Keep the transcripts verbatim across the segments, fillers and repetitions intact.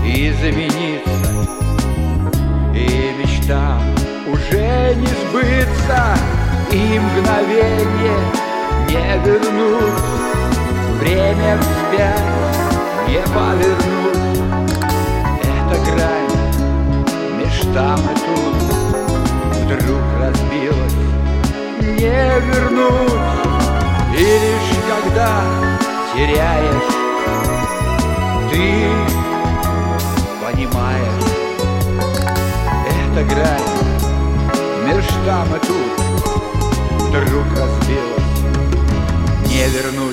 измениться, и мечтам уже не сбыться, и мгновенье не вернуть, время вспять не повернуть. Эта грань меж там и тут вдруг разбилась, не вернуть. И лишь когда теряешь, ты понимаешь, эта грань меж там и тут вдруг разбилась, не вернуть.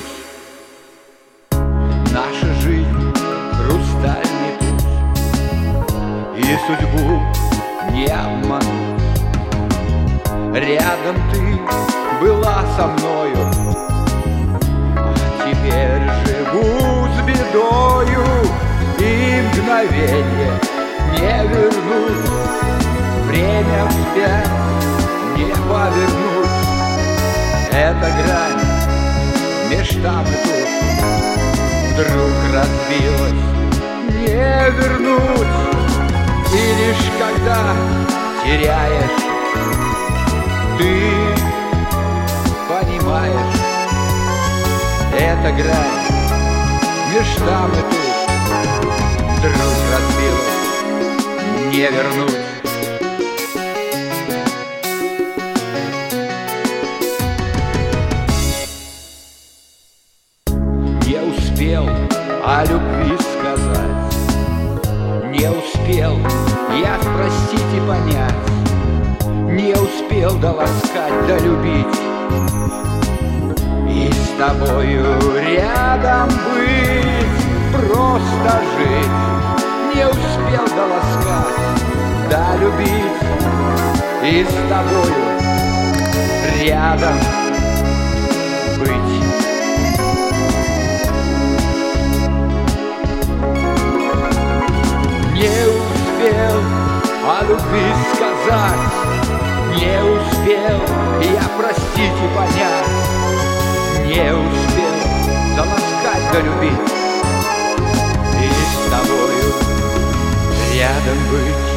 Наша жизнь — хрустальный путь, и судьбу не обмануть. Рядом ты была со мною, а теперь живу с бедою, и мгновенье не вернуть, время вспять не повернуть. Эта грань меж там и тут вдруг разбилась, не вернуть. И лишь когда теряешь, ты понимаешь, эта грань меж там и тут вдруг разбилась, не вернуть. Не успел о любви сказать, не успел я спросить и понять, не успел доласкать, долюбить, и с тобою рядом быть, просто жить. Не успел доласкать, долюбить, и с тобою рядом быть. Не успел о любви сказать, не успел я простить и понять, не успел доласкать, долюбить, и с тобою рядом быть.